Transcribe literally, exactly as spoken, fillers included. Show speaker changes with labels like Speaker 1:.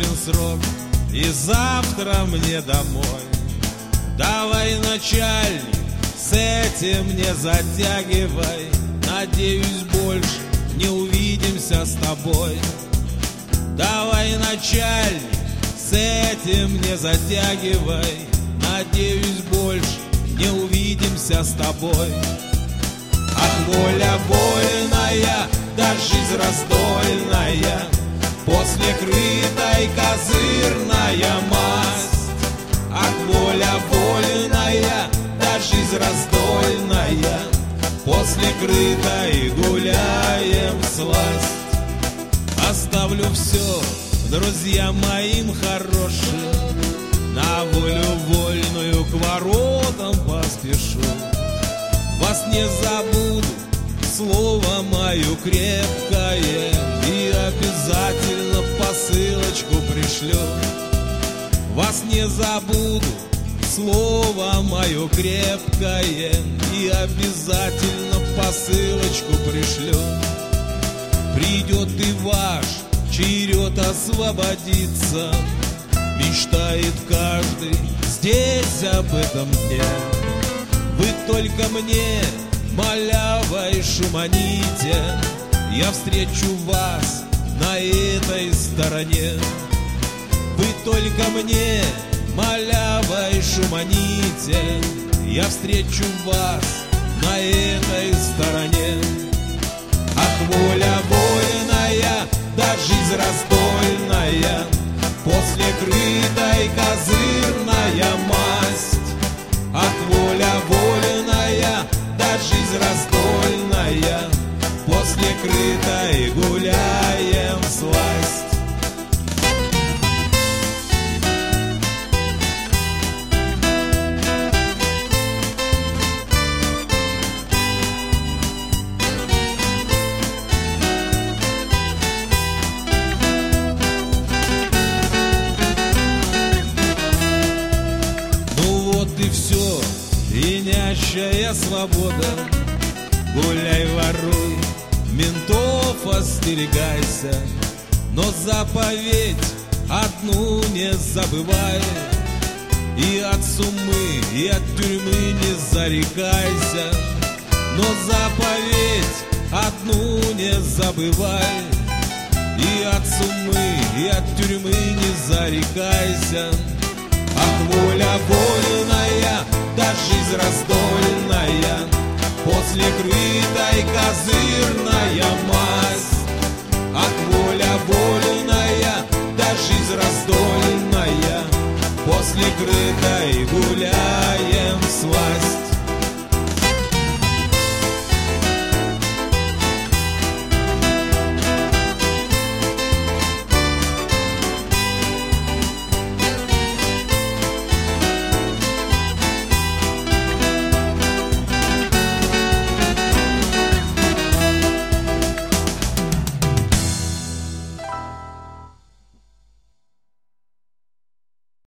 Speaker 1: Кончен срок, и завтра мне домой. Давай, начальник, с этим не затягивай. Надеюсь, больше не увидимся с тобой. Давай, начальник, с этим не затягивай. Надеюсь, больше не увидимся с тобой. Ах, воля вольная, да жизнь раздольная, после крытой козырная масть. Ах, воля вольная, да жизнь раздольная, после крытой гуляем всласть. Оставлю все, друзья моим хорошим, на волю вольную к воротам поспешу. Вас не забуду, слово мое крепкое, и обязательно посылочку пришлю. Вас не забуду, слово мое крепкое, и обязательно посылочку пришлю. Придет и ваш черед освободиться, мечтает каждый здесь об этом дне. Вы только мне, малявой, шуманите, я встречу вас на этой стороне. Вы только мне, малявой, шуманите, я встречу вас на этой стороне. Ах, воля вольная, да жизнь раздольная, после крытой козырная масть. Ах, воля вольная, да жизнь раздольная, после крытой гуляем всласть. И все, пьянящая свобода. Гуляй, воруй, ментов остерегайся, но заповедь одну не забывай. И от суммы, и от тюрьмы не зарекайся, но заповедь одну не забывай. И от суммы, и от тюрьмы не зарекайся. Ах, воля вольная, да жизнь раздольная, после крытой козырная масть. Ах, воля вольная, да жизнь раздольная, после крытой гуляем всласть.